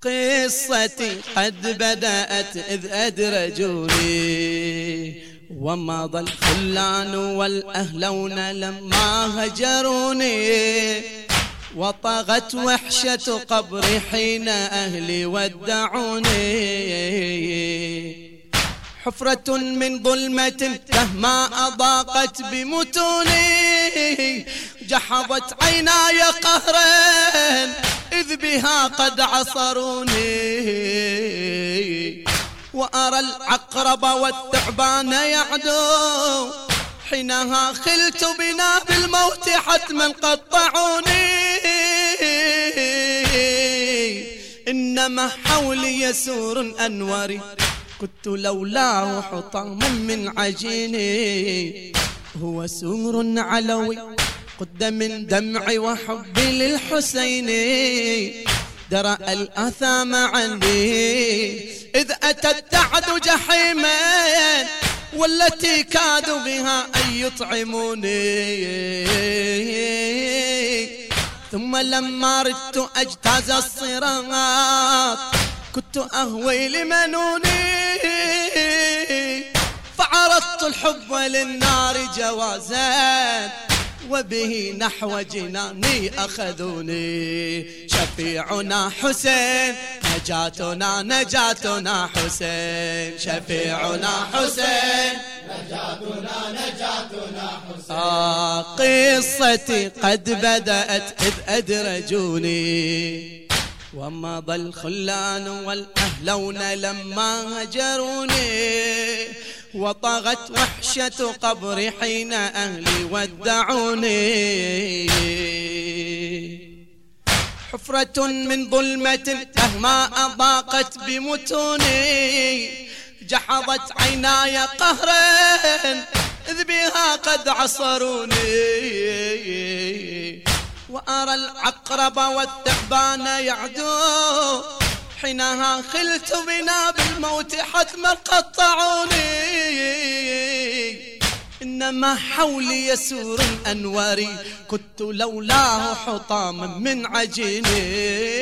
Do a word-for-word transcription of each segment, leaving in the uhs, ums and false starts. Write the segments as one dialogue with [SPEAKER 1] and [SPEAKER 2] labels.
[SPEAKER 1] قصتي قد بدأت إذ أدرجوني، ومضى الخلان والأهلون لما هجروني، وطغت وحشة قبري حين أهلي ودعوني. حفرة من ظلمة مهما أضاقت بمتوني، جحظت عيناي قهرا إذ بها قد عصروني، وأرى العقرب والثعبان يعدو، حينها خلت بنا بالموت حتما قطعوني. إنما حولي يسور أنوري، كنت لولاه حطاما من عجيني، هو سور علوي قد من دمعي وحبي للحسين، درأ الآثام عني إذ أتت تعد جحيما، والتي كادوا بها أن يطعموني. ثم لما ردت أجتاز الصراط، كنت أهوي لمنوني، فعرضت الحب للنار جوازا، وبه نحو جناني أخذوني. شفيعنا حسين نجاتنا نجاتنا حسين، شفيعنا حسين
[SPEAKER 2] نجاتنا نجاتنا حسين.
[SPEAKER 1] آه قصتي قد بدأت إذ أدرجوني، ومضى الخلان والأهلون لما هجروني، وطغت وحشة قبري حين أهلي ودعوني. حفرة من ظلمة مهما أضاقت بمتوني، جحظت عيناي قهرا إذ بها قد عصروني، وأرى العقرب والثعبان يعدو، حينها خلت بنا بالموت حتما قطعوني. إنما حولي يسور أنواري، كنت لولاه حطاما من عجيني،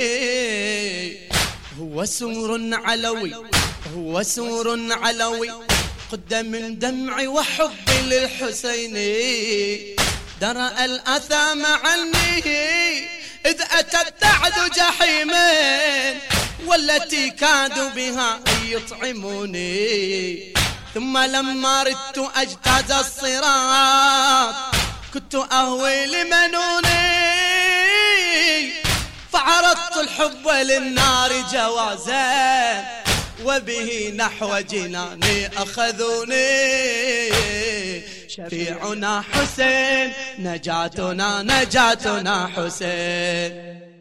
[SPEAKER 1] هو سور علوي هو سور علوي قد من دمعي وحبي للحسين، درأ الآثام عني إذ أتت تعد جحيما، والتي كادوا بها أن يطعموني. ثم لما ردت أجتاز الصراط، كنت أهوي لمنوني، فعرضت الحب للنار جوازا، وبه نحو جناني أخذوني. شفيعنا حسين نجاتنا نجاتنا حسين.